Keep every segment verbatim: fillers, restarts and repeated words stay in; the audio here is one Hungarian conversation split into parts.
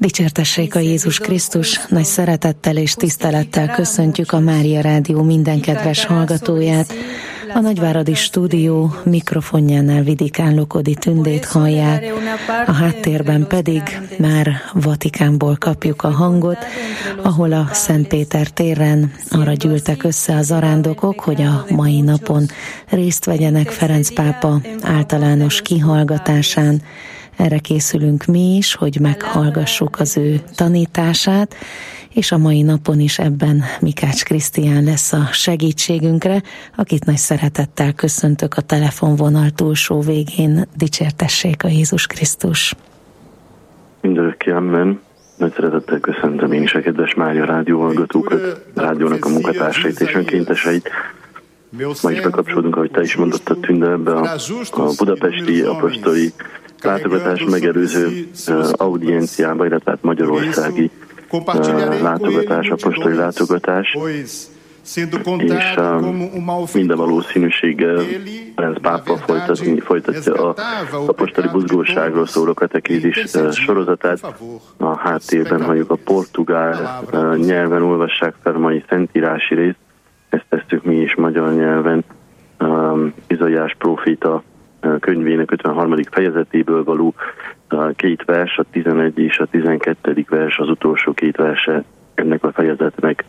Dicsértessék a Jézus Krisztus, nagy szeretettel és tisztelettel köszöntjük a Mária Rádió minden kedves hallgatóját. A Nagyváradi Stúdió mikrofonjánál Vidikán Lokodi Tündét hallják, a háttérben pedig már Vatikánból kapjuk a hangot, ahol a Szent Péter téren arra gyűltek össze az arándokok, hogy a mai napon részt vegyenek Ferenc pápa általános kihallgatásán. Erre készülünk mi is, hogy meghallgassuk az ő tanítását, és a mai napon is ebben Mikács Krisztián lesz a segítségünkre, akit nagy szeretettel köszöntök a telefonvonal túlsó végén. Dicsértessék a Jézus Krisztus! Mindörökké amen. Nagy szeretettel köszöntöm én is a kedves Mária Rádió hallgatókat, a rádiónak a munkatársait és önkénteseit. Ma is bekapcsolódunk, ahogy te is mondottad, Tünde, ebbe a, a budapesti apostoli látogatás megelőző uh, audienciába, illetve hát magyarországi uh, látogatás, apostoli látogatás, és uh, minden valószínűséggel Ferenc pápa folytatni, folytatja az apostoli buzgóságról szóló katekézis uh, sorozatát. A háttérben halljuk a portugál uh, nyelven olvassák fel a mai szentírási részt, ezt tesszük mi is magyar nyelven, um, Izaiás próféta könyvének ötvenharmadik fejezetéből való két vers, a tizenegy és a tizenkettedik vers, az utolsó két verse ennek a fejezetnek.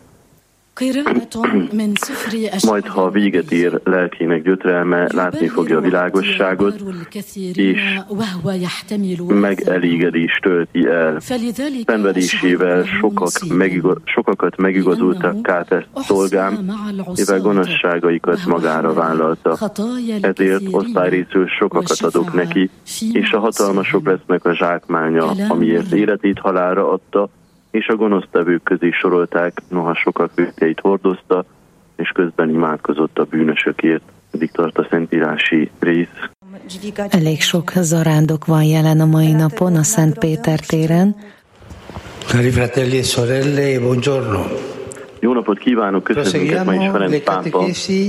Majd, ha véget ér lelkének gyötrelme, látni fogja a világosságot, és megelégedés tölti el. Szenvedésével sokak megigo- sokakat megigazultakká tett szolgám, mivel gonoszságaikat magára vállalta. Ezért osztályrészül sokakat adok neki, és a hatalmasok lesznek a zsákmánya, amiért életét halálra adta, és a gonosztevők közé sorolták, noha sokak bűneit hordozta, és közben imádkozott a bűnösökért. Eddig tart a szentírási rész. Elég sok zarándok van jelen a mai napon a Szent Péter téren. Cari fratelli e sorelle, buongiorno. Jó napot kívánok, köszönjük őket ma is Ferenc pápa.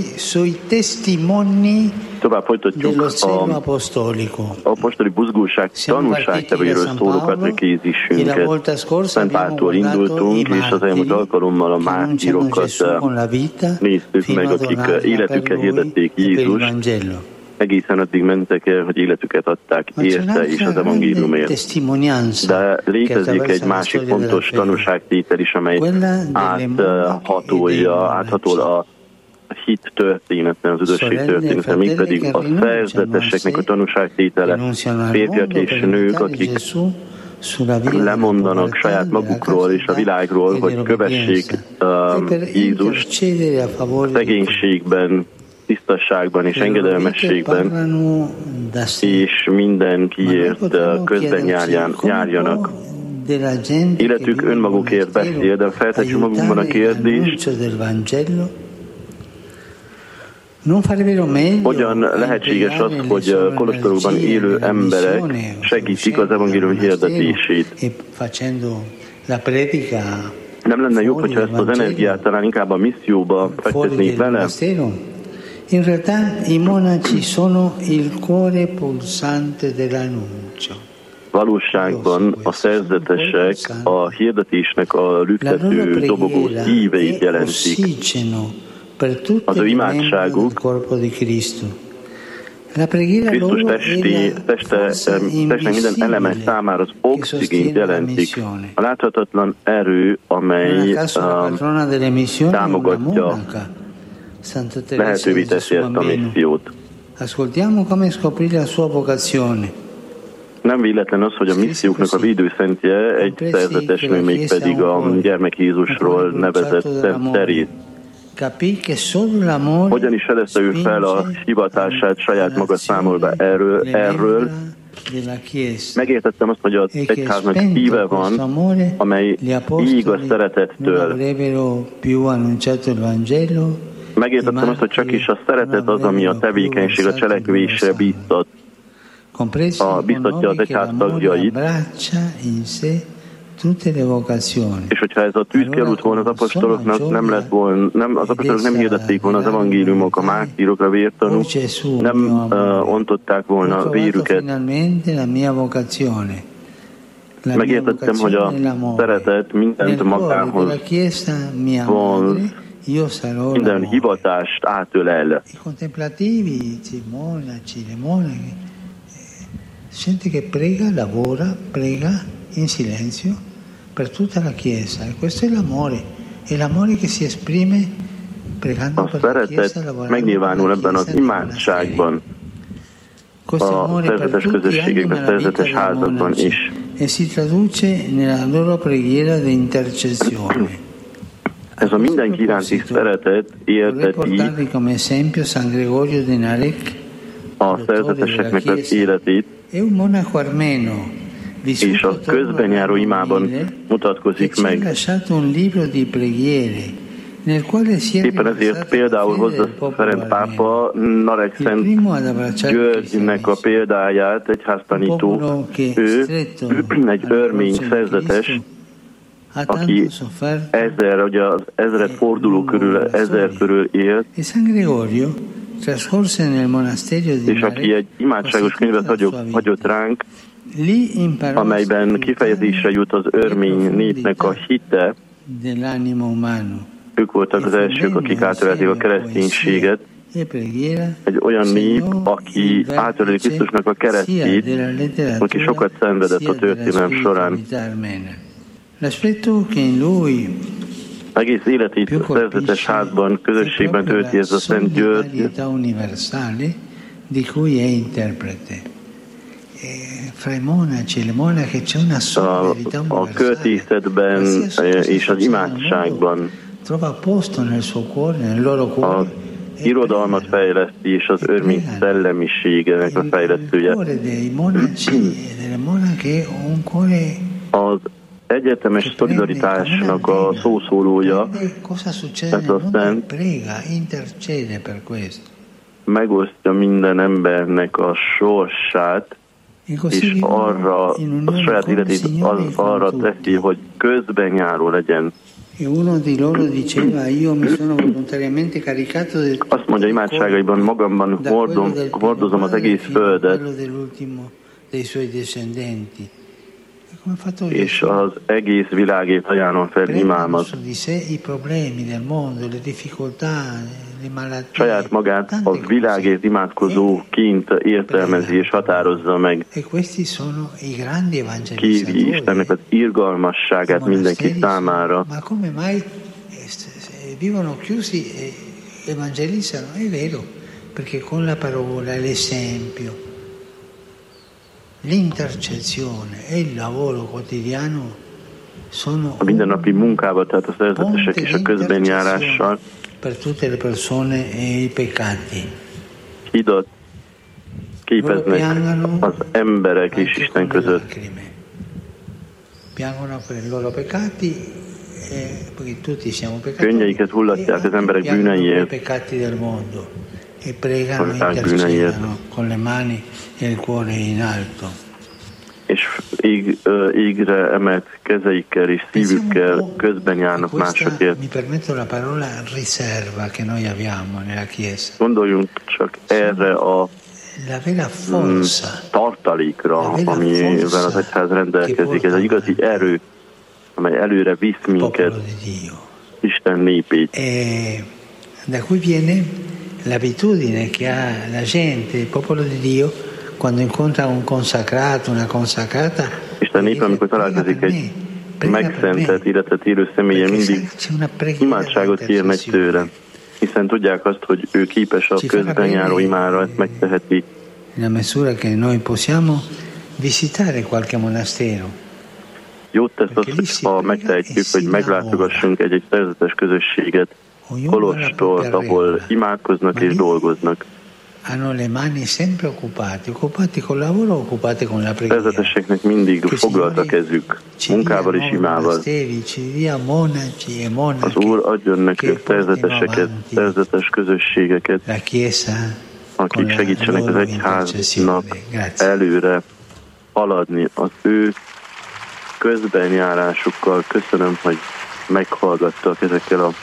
Tovább folytatjuk a apostoli buzgóság tanúságtevőiről szóló katekézisünket. Szent Páltól indultunk, és az elmúlt alkalommal a mártírokat néztük meg, akik életükkel hirdették Jézust. Egészen addig mentek el, hogy életüket adták érte és az evangéliumért. De létezik egy másik fontos tanúságtétel is, amely áthatolja, áthatol a hit történeten, az üdvösség történeten, mégpedig a szerzeteseknek a tanúságtétele, férfiak és nők, akik lemondanak saját magukról és a világról, hogy kövessék uh, Jézust szegénységben, tisztasságban és engedelmességben, és mindenkiért közben járján, járjanak. Életük önmagukért beszél, de feltetjük magunkban a kérdést, hogyan lehetséges az, hogy kolostorokban élő emberek segítik az evangélium hirdetését? Nem lenne jobb, hogyha ezt az energiát talán inkább a misszióba fektetnék vele? In realtà i monaci sono il cuore pulsante dell'annuncio. Valóságban a szerzetesek a hirdetésnek a lüktető, dobogó szíveit jelentik. Az ő imádságuk Krisztus testi, teste, testnek minden eleme számára az oxigént jelentik. A láthatatlan erő, amely um, támogatja, lehetővé teszi ezt a missziót. Nem véletlen az, hogy a misszióknak a védőszentje egy szerzetes nő, mégpedig a gyermek Jézusról nevezett Szent Teréz. Hogyan is fedezte ő fel a hivatását, saját maga számol be erről, erről. Megértettem azt, hogy az egyháznak szíve van, amely ég a szeretettől. Megértettem azt, hogy csak is a szeretet az, ami a tevékenység, a cselekvésre bíztat. A, biztatja az egyház tagjait. És hogyha ez a tűz került volna az apostoloknak, nem lett volna, nem, az apostolok nem hirdették volna az evangéliumok, a mártírok, a vértanúk, nem uh, ontották volna vérüket. megértettem, hogy a szeretet mindent magához vonz, minden hivatást átölel. Gente che prega, lavora, prega in silenzio per tutta la Chiesa. E questo è l'amore. È l'amore che si esprime pregando per la Chiesa, lavorando megnyilvánul ebben az imádságban, a szerzetes közösségekben, a szerzetes házakban is. E si traduce nella loro preghiera di intercessione. Ez a mindenki iránti szeretet érteti a szerzeteseknek az életét, és a közben járó imában mutatkozik meg. Éppen ezért például hozza Ferenc pápa Narek Szent Györgynek a példáját, egy háztanító, ő egy örmény szerzetes, aki ezer, ugye az ezred forduló körül, ezer körül élt, és aki egy imádságos könyvet hagyott, hagyott ránk, amelyben kifejezésre jut az örmény népnek a hite. Ők voltak az elsők, akik átölelték a kereszténységet. Egy olyan nép, aki átöleli Krisztusnak a keresztjét, aki sokat szenvedett a történelem során. Egész életét a szerzetes házban, közösségben tölti ez a Szent György, a, a költészetben és az imádságban az irodalmat fejleszti, és az örmény szellemiségenek a fejlesztője. Az egyetemes szolidaritásnak a szószólója, ez a szent, megosztja minden embernek a sorsát, és arra a saját életét az, arra teszi, hogy közben járó legyen. Azt mondja imádságaiban, magamban hordom, hordozom az egész földet, és az egész világét ajánlom fel imámat. Saját magát a világért imádkozóként értelmezi és határozza meg. Kéri Istennek az irgalmasságát mindenki számára. A mindennapi munkával, tehát a szerzetesek és a közbenjárással hidat képeznek az emberek és Isten között. Könnyeiket hullatják az emberek bűneiért, a világ bűneiért, és ég, égre emelt kezeikkel és szívükkel közben járnak másokért. Gondoljunk csak erre a mm, tartalékra, amivel az egyház rendelkezik. Ez egy igazi erő, amely előre visz minket, Isten népét. Da cui viene l'abitudine che ha la gente, il popolo di Dio, quando incontra un consacrato, una consacrata, Isten népe, amikor találkozik egy megszentelt, illetve élő személye, mindig imádságot kérnek tőle, hiszen tudják azt, hogy ő képes a közben járó imára, ezt megteheti. Nella misura che noi possiamo visitare qualche monastero. Jót tesz az, ha megtehetjük, hogy meglátogassunk egy-egy szerzetes közösséget, kolostort, ahol imádkoznak és dolgoznak. Szerzeteseknek mindig foglalt a kezük, munkával és imával. Az Úr adjon nekünk szerzeteseket, szerzetes közösségeket, akik segítsenek az egyháznak előre haladni az ő közbenjárásukkal. Köszönöm, hogy meghallgattak ezekkel a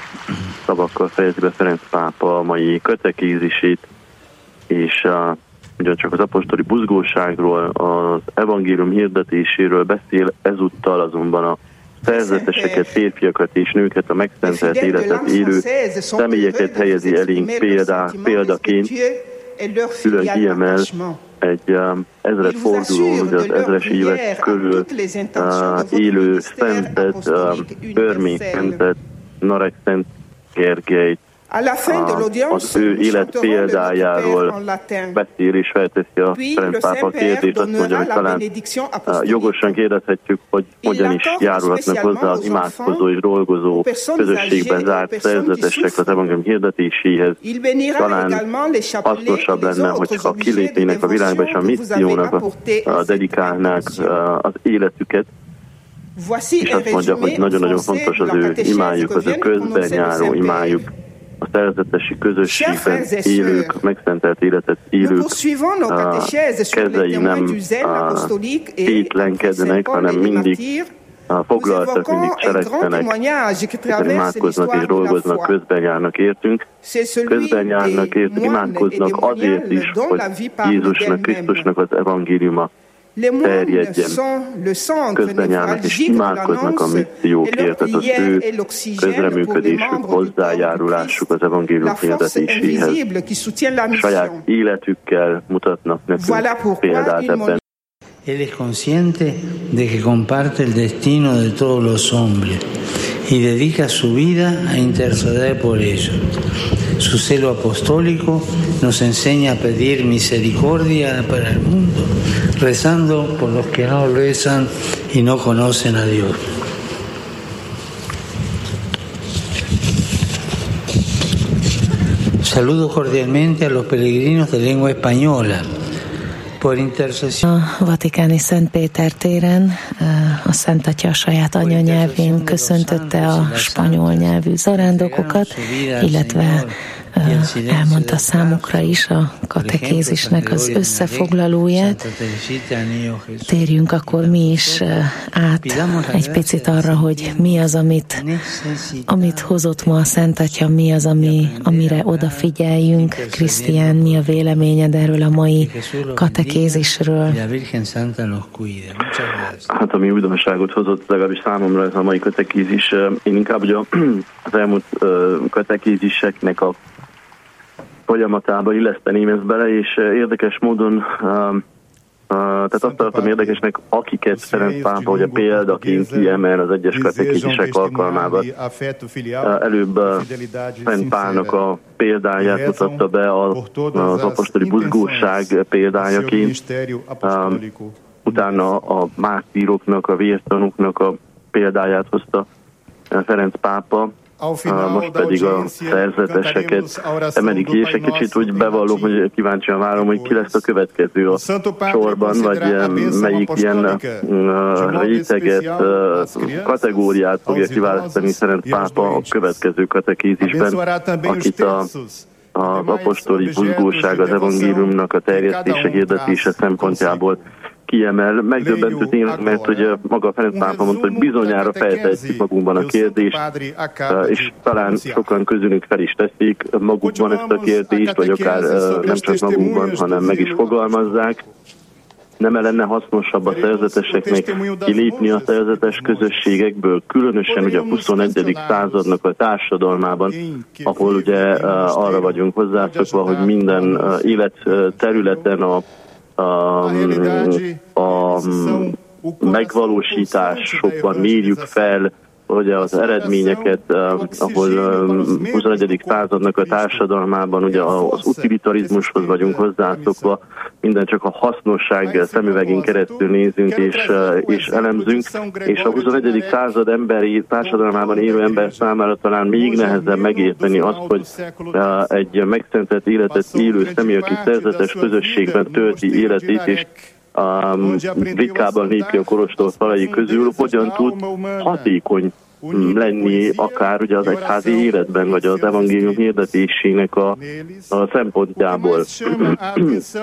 szavakkal fejezi be Ferenc pápa a mai katekézisét, és a ugyancsak az apostoli buzgóságról, az evangélium hirdetéséről beszél, ezúttal azonban a szerzeteseket, férfiakat és nőket, a megszentelt életet élő személyeket helyezi elénk példá, példaként, külön kiemel egy um, ezredfordulón, ugye az ezres évek körül uh, élő szentet, um, Örmény szentet, Narek Szent Gergelyt, az ő élet példájáról beszél és felteszi a Ferenc pápa kérdést, azt mondja, hogy talán jogosan kérdezhetjük, hogy hogyan is járulhatnak hozzá az imádkozó és dolgozó közösségben zárt szerzetesek az evangélium hirdetéséhez. Talán hasznosabb lenne, hogyha kilépnének a világba és a missziónak a, dedikálnák az életüket, és azt mondja, hogy nagyon-nagyon fontos az ő imájuk, az ő közben járó imájuk, a szerzetesi közösségben élők, megszentelt életet élők kezei nem tétlenkednek, hanem mindig foglaltak, mindig cselekszenek, hiszen imádkoznak és dolgoznak, közben járnak értünk, közben járnak értünk, imádkoznak azért is, hogy Jézusnak, Krisztusnak az evangéliuma terjedjen. Közben járnak és imádkoznak a missziókért, tehát az ő közreműködésük, hozzájárulásuk az evangélium hirdetéséhez. Saját életükkel mutatnak nekünk példát ebben. Él es consciente de que comparte el destino de todos los hombres y dedica su vida a interceder por ellos. Su celo apostólico nos enseña a pedir misericordia para el mundo, rezando por los que no rezan y no conocen a Dios. Saludo cordialmente a los peregrinos de lengua española. A vatikáni Szent Péter téren a Szent Atya a saját anyanyelvén köszöntötte a spanyol nyelvű zarándokokat, illetve elmondta számukra is a katekézisnek az összefoglalóját. Térjünk akkor mi is át egy picit arra, hogy mi az, amit, amit hozott ma a Szent Atya, mi az, ami, amire odafigyeljünk. Krisztián, mi a véleményed erről a mai katekézisről? Hát ami újdonságot hozott, legalábbis számomra ez a mai katekézis. Én inkább ugye az elmúlt katekéziseknek a folyamatába illeszteném ezt bele, és érdekes módon, uh, uh, tehát azt tartom érdekesnek, akiket Ferenc pápa, hogy a példaként kiemel az egyes katekézisek alkalmában. Uh, előbb uh, Szent Pálnak a példáját mutatta be a, az apostoli buzgóság példájaként, uh, utána a mártíroknak, a vértanúknak a példáját hozta Ferenc pápa. Most pedig a szerzeteseket emelik ki, és egy kicsit úgy bevallom, hogy kíváncsian várom, hogy ki lesz a következő a sorban, vagy melyik ilyen réteget, kategóriát fogja kiválasztani Ferenc pápa a következő katekézisben, akit a az apostoli buzgóság, az evangéliumnak a terjesztése, hirdetése szempontjából kiemel. Megdöbbentő tényleg, mert hogy maga Ferenc pápa mondta, hogy bizonyára feltehetjük magunkban a kérdést, és talán sokan közülünk fel is teszik magukban ezt a kérdést, vagy akár nem csak magunkban, hanem meg is fogalmazzák. Nem lenne hasznosabb a szerzeteseknek kilépni a szerzetes közösségekből, különösen ugye a huszonegyedik századnak a társadalmában, ahol ugye arra vagyunk hozzászokva, hogy minden életterületen a, a, a megvalósításokban mérjük fel ugye az eredményeket, uh, ahol uh, huszonegyedik századnak a társadalmában ugye az utilitarizmushoz vagyunk hozzászokva, minden csak a hasznosság szemüvegén keresztül nézünk és, uh, és elemzünk, és a huszonegyedik század emberi társadalmában élő ember számára talán még nehezebb megérteni azt, hogy uh, egy megszentelt életet élő személy, aki szerzetes közösségben tölti életét, és a ritkában népi a kolostor falai közül hogyan tud hatékony lenni akár ugye az egyházi életben, vagy az evangélium hirdetésének a, a szempontjából.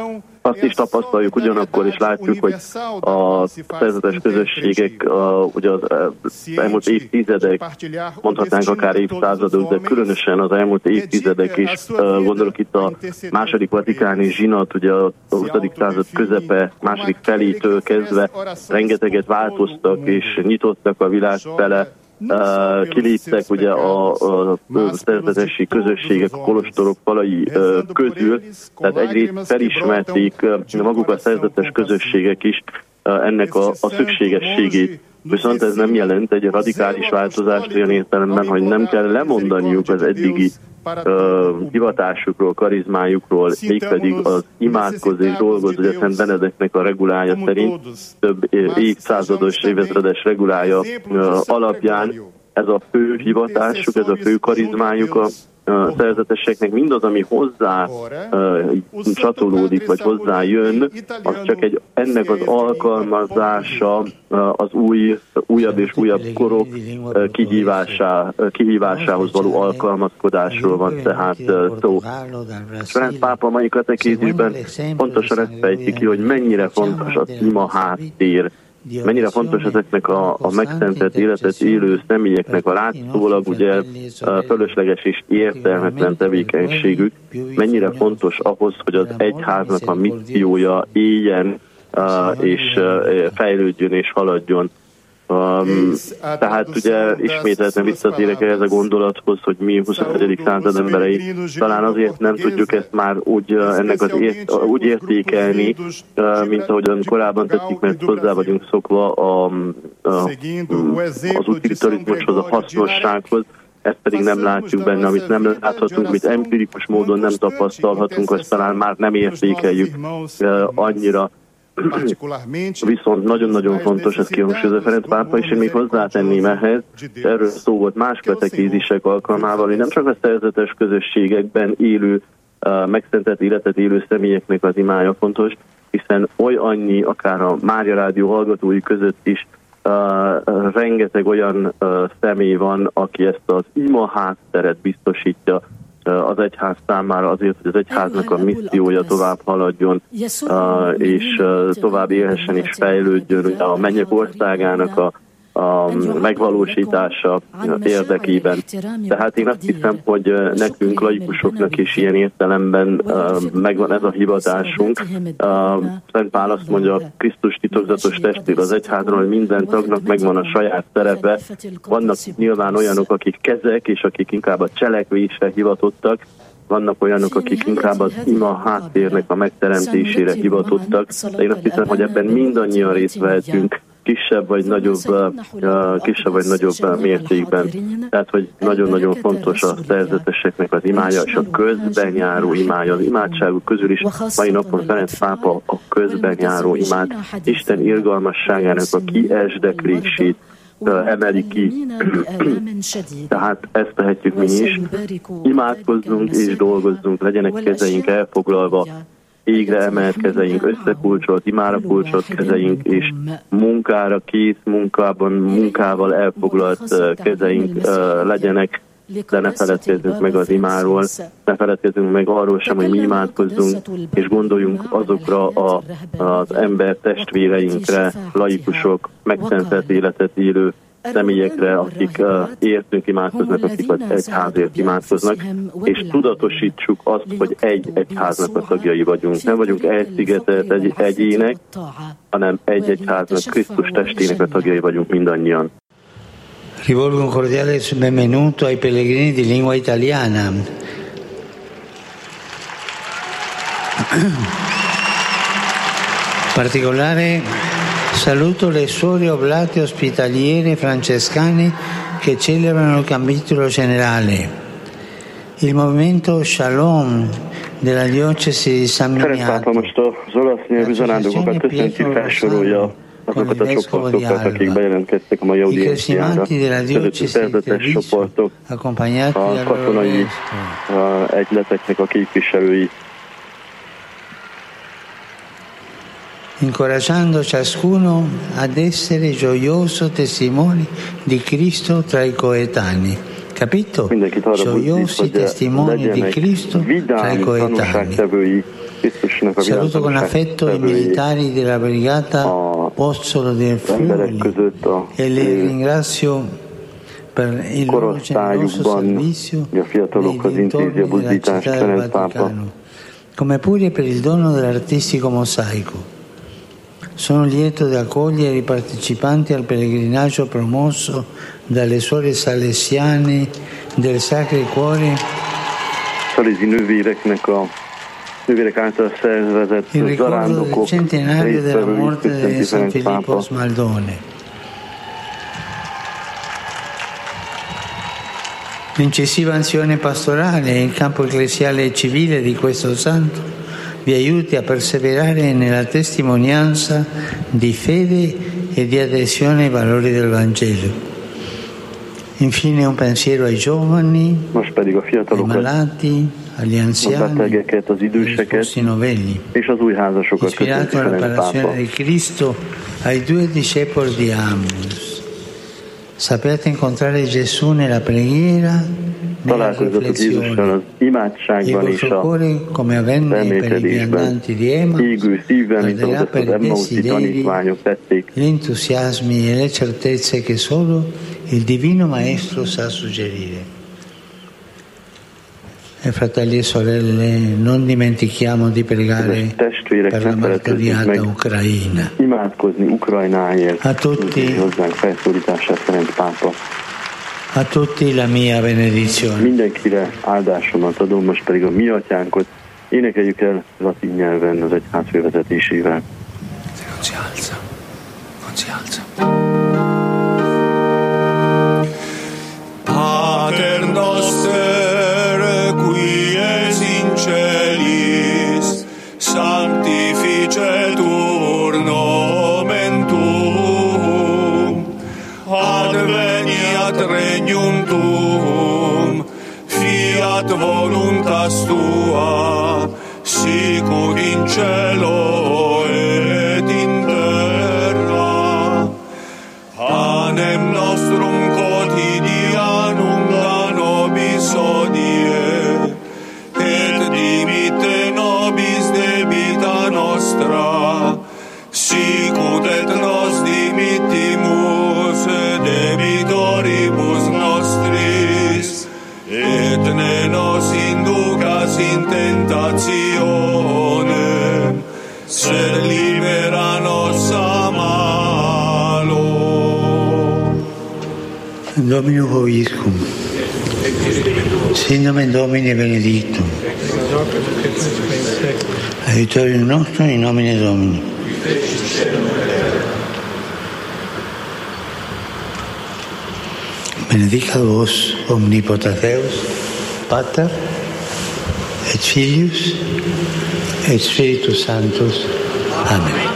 azt is tapasztaljuk ugyanakkor, és látjuk, hogy a szerzetes közösségek a, ugye az elmúlt évtizedek, mondhatnánk akár évszázadok, de különösen az elmúlt évtizedek is, gondolok itt a második vatikáni zsinat, ugye a huszadik század közepe, második felétől kezdve rengeteget változtak és nyitottak a világ fele. Uh, kiléptek ugye a, a szerzetesi közösségek a kolostorok falai uh, közül, tehát egyrészt felismerték uh, maguk a szerzetes közösségek is uh, ennek a, a szükségességét. Viszont ez nem jelent egy radikális változást olyan értelemben, hogy nem kell lemondaniuk az eddigi uh, hivatásukról, karizmájukról, mégpedig az imádkozni és dolgozni, hogy a Szent Benedeknek a regulája szerint, több évszázados, évezredes regulája uh, alapján ez a fő hivatásuk, ez a fő karizmájuk a a szerzeteseknek, mindaz, ami hozzá uh, csatolódik, vagy hozzá jön, az csak egy, ennek az alkalmazása uh, az új, újabb és újabb korok uh, kihívásá, uh, kihívásához való alkalmazkodásról van tehát uh, szó. Ferenc pápa mai katekézisben pontosan ezt fejti ki, hogy mennyire fontos az ima háttér, mennyire fontos ezeknek a, a megszentelt életet élő személyeknek a látszólag ugye fölösleges és értelmetlen tevékenységük, mennyire fontos ahhoz, hogy az egyháznak a missziója éljen és fejlődjön és haladjon. Um, tehát ugye ismételten visszatérek ehhez a gondolathoz, hogy mi huszonegyedik század emberei talán azért nem tudjuk ezt már úgy, ennek az ért, úgy értékelni, mint ahogyan korábban tettük, mert hozzá vagyunk szokva a, a, az utilitarizmushoz, a hasznossághoz, ezt pedig nem látjuk benne, amit nem láthatunk, amit empirikus módon nem tapasztalhatunk, azt talán már nem értékeljük annyira. Viszont nagyon-nagyon fontos, ez kihangsúlyozza Ferenc pápa, és én még hozzátenném ehhez, erről szó volt más katekézisek alkalmával, hogy nem csak a szerzetes közösségekben élő, uh, megszentelt életet élő személyeknek az imája fontos, hiszen oly annyi, akár a Mária Rádió hallgatói között is uh, uh, rengeteg olyan uh, személy van, aki ezt az ima hátteret biztosítja az egyház számára azért, hogy az egyháznak a missziója tovább haladjon, és tovább élhessen és fejlődjön a mennyek országának a, a megvalósítása érdekében. Tehát én azt hiszem, hogy nekünk, laikusoknak is ilyen értelemben megvan ez a hivatásunk. Szent Pál azt mondja, Krisztus titokzatos testvér az egyházról, hogy minden tagnak megvan a saját szerepe. Vannak nyilván olyanok, akik kezek, és akik inkább a cselekvésre hivatottak. Vannak olyanok, akik inkább az ima háttérnek a megteremtésére hivatottak. De én azt hiszem, hogy ebben mindannyian részt vehetünk, kisebb vagy nagyobb, kisebb vagy nagyobb mértékben. Tehát, hogy nagyon-nagyon fontos a szerzeteseknek az imája, és a közben járó imája. Az imádságuk közül is mai napon Ferenc pápa a közben járó imád, Isten irgalmasságának a kiesdeklését emeli ki. Tehát ezt tehetjük mi is. Imádkozzunk és dolgozzunk, legyenek kezeink elfoglalva, égre emelt kezeink, összekulcsolt, imára kulcsolt kezeink, és munkára kész, munkában, munkával elfoglalt kezeink legyenek, de ne feledkezzünk meg az imáról, ne feledkezzünk meg arról sem, hogy mi imádkozzunk, és gondoljunk azokra a, az ember testvéreinkre, laikusok, megszentelt életet élő személyekre, akik uh, értünk imádkoznak, akik az egyházért imádkoznak, és tudatosítsuk azt, hogy egy egyháznak a tagjai vagyunk. Nem vagyunk elszigetelt egy egyének, hanem egy egyháznak, Krisztus testének a tagjai vagyunk mindannyian. Rivolgo un cordiale benvenuto ai pellegrini di lingua italiana. Particolare saluto le suore oblate ospitaliere francescane che celebrano il capitolo generale. Il movimento Shalom della diocesi di San Miniato. Most az olasz nyelvű zarándokokat köszönti, felsorolja azokat a csoportokat, akik bejelentkeztek a mai audienciára. Közöttük szerzetes csoportok, a katonai egyleteknek a képviselői. Incoraggiando ciascuno ad essere gioioso testimoni di Cristo tra i coetanei. Capito? Gioiosi testimoni di Cristo tra i coetanei. Krisztusnak a saluto con affetto i militari della brigata Pozzolo del Friuli e li ringrazio per il loro generoso servizio nei dintorni della città del Vaticano, come pure per il dono dell'artistico mosaico. Sono lieto di accogliere i partecipanti al pellegrinaggio promosso dalle suore salesiane del Sacro Cuore. Szalizi nővéreknek a nővérek által szervezett zarándokok résztvevői köszönti Ferenc pápa. L'incisiva azione pastorale in campo ecclesiale e civile di questo santo vi aiuti a perseverare nella testimonianza di fede e di adesione ai valori del Vangelo. Infine un pensiero ai giovani, ai malati, agli anziani, agli sposi novelli, ispirato alla passione di Cristo ai due discepoli di Emmaus. Sappiate incontrare Gesù nella preghiera, nella riflessione, e il vostro cuore, come avvenne per i viandanti di Emmaus, arderà per i desideri, gli entusiasmi e le certezze che solo il Divino Maestro sa suggerire. E fratelli e sorelle, non dimentichiamo di pregare per la martoriata Ucraina. A tutti, a tutti la mia benedizione. Mindenkire áldásomat adom, most pedig a mi atyánkot énekeljük el latin nyelven az egyház fővezetésével. Non si alza, non si alza. Pater noster, qui es in celis, sanctificetur nomen tuum, adveniat regnum tuum, fiat voluntas tua, sicut in cielo et in terra. Panem nostrum quotidianum da nobis hodie, et dimitte nobis debita nostra, sicut et nos dimittimus debitoribus nostris, et ne nos inducas in tentationem, sed libera nos a malo. Dominum vobiscum, sin nomen Domini benedictum, aiutorium nostrum in nomine Domini. Benedicat vos omnipotens Deus, Pater et Filius et Spiritus Sanctus. Amen.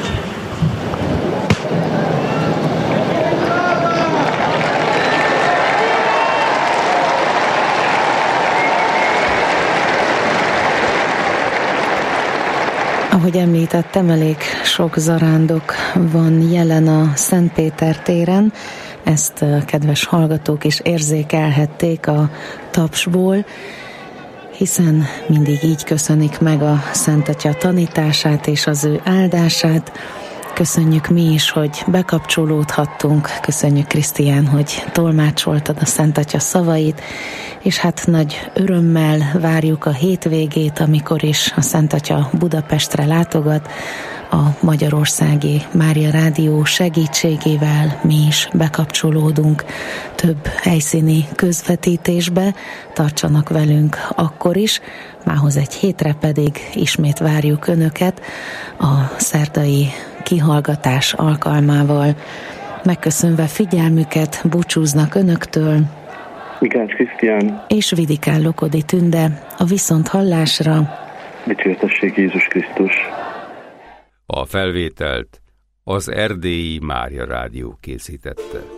Ahogy említettem, elég sok zarándok van jelen a Szentpéter téren. Ezt kedves hallgatók is érzékelhették a tapsból, hiszen mindig így köszönik meg a Szent Atya tanítását és az ő áldását. Köszönjük mi is, hogy bekapcsolódhattunk, köszönjük Krisztián, hogy tolmácsoltad a Szent Atya szavait, és hát nagy örömmel várjuk a hétvégét, amikor is a Szent Atya Budapestre látogat, a Magyarországi Mária Rádió segítségével mi is bekapcsolódunk több helyszíni közvetítésbe, tartsanak velünk akkor is, mához egy hétre pedig ismét várjuk Önöket a szerdai kihallgatás alkalmával. Megköszönve figyelmüket búcsúznak Önöktől Mikács Krisztián és Vidikán Lokodi Tünde, a viszonthallásra. Dicsértessék Jézus Krisztus! A felvételt az Erdélyi Mária Rádió készítette.